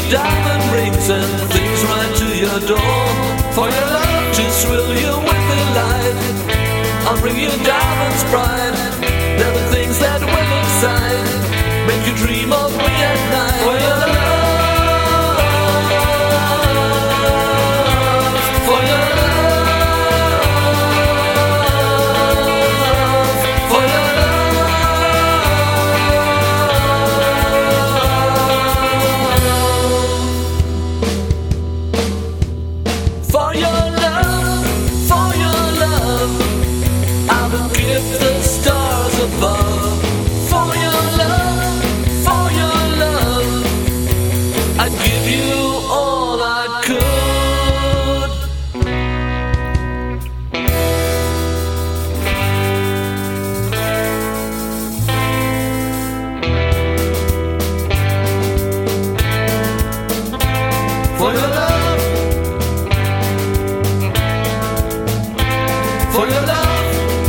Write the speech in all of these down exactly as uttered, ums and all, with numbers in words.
diamond rings and things right to your door. For your love to thrill you with the light, I'll bring you diamonds bright. They're the things that will excite, make you dream of me at night. For your love, for your love, for your love, for your love, for your love, I will give the stars above. For your love, for your love, I'd give you all I could. For your love, for your love,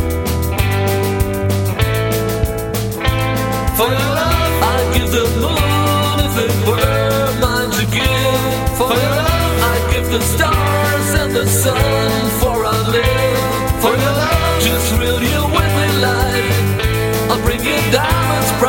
for your love, I'd give the moon if it were mine to give. For your love, I'd give the stars and the sun for I live. For your love, to thrill you with a light, I'll bring you diamonds bright.